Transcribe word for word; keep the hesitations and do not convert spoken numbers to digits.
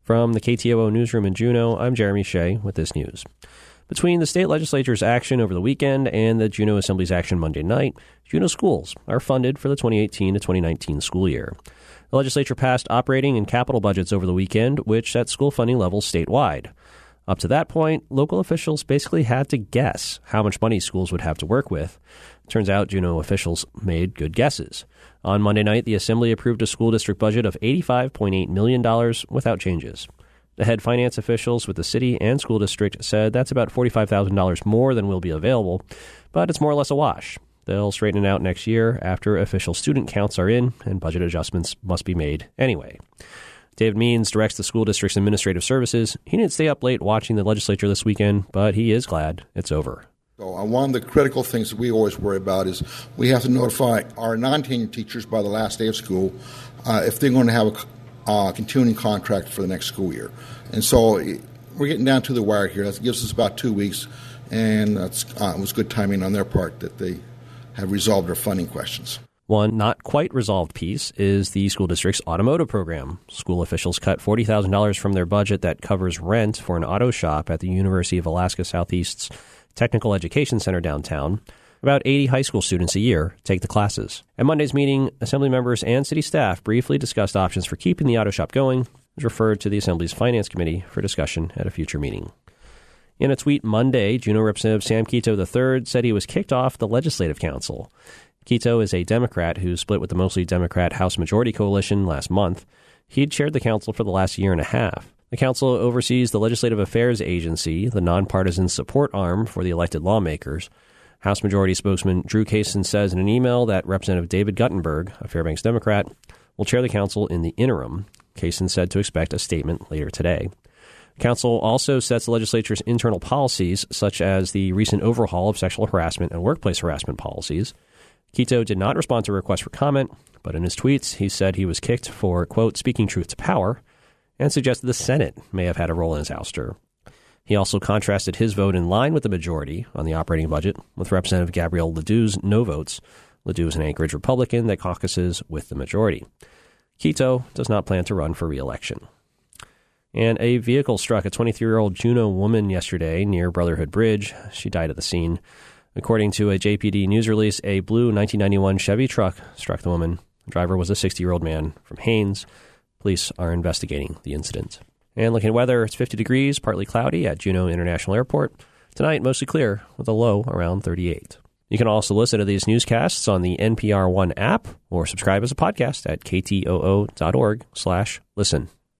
From the K T O O Newsroom in Juneau, I'm Jeremy Shea with this news. Between the state legislature's action over the weekend and the Juneau Assembly's action Monday night, Juneau schools are funded for the twenty eighteen to twenty nineteen school year. The legislature passed operating and capital budgets over the weekend, which set school funding levels statewide. Up to that point, local officials basically had to guess how much money schools would have to work with. Turns out Juneau officials made good guesses. On Monday night, the Assembly approved a school district budget of eighty-five point eight million dollars without changes. The head finance officials with the city and school district said that's about forty-five thousand dollars more than will be available, but it's more or less a wash. They'll straighten it out next year after official student counts are in and budget adjustments must be made anyway. David Means directs the school district's administrative services. He didn't stay up late watching the legislature this weekend, but he is glad it's over. So uh, one of the critical things that we always worry about is we have to notify our non-tenured teachers by the last day of school uh, if they're going to have a uh, continuing contract for the next school year. And so we're getting down to the wire here. That gives us about two weeks, and that's, uh, it was good timing on their part that they have resolved their funding questions. One not quite resolved piece is the school district's automotive program. School officials cut forty thousand dollars from their budget that covers rent for an auto shop at the University of Alaska Southeast's Technical Education Center downtown. About eighty high school students a year take the classes. At Monday's meeting, Assembly members and city staff briefly discussed options for keeping the auto shop going. It was referred to the Assembly's Finance Committee for discussion at a future meeting. In a tweet Monday, Juneau Representative Sam Quito the third said he was kicked off the Legislative Council. Quito is a Democrat who split with the mostly Democrat House Majority Coalition last month. He'd chaired the council for the last year and a half. The council oversees the Legislative Affairs Agency, the nonpartisan support arm for the elected lawmakers. House Majority spokesman Drew Cason says in an email that Representative David Guttenberg, a Fairbanks Democrat, will chair the council in the interim. Cason said to expect a statement later today. The council also sets the legislature's internal policies, such as the recent overhaul of sexual harassment and workplace harassment policies. Quito did not respond to a request for comment, but in his tweets, he said he was kicked for, quote, speaking truth to power, and suggested the Senate may have had a role in his ouster. He also contrasted his vote in line with the majority on the operating budget with Representative Gabrielle Ledoux's no votes. Ledoux is an Anchorage Republican that caucuses with the majority. Quito does not plan to run for re-election. And a vehicle struck a twenty-three-year-old Juneau woman yesterday near Brotherhood Bridge. She died at the scene. According to a J P D news release, a blue nineteen ninety-one Chevy truck struck the woman. The driver was a sixty-year-old man from Haines. Police are investigating the incident. And looking at weather, it's fifty degrees, partly cloudy at Juneau International Airport. Tonight, mostly clear with a low around thirty-eight. You can also listen to these newscasts on the N P R One app or subscribe as a podcast at ktoo dot org slash listen.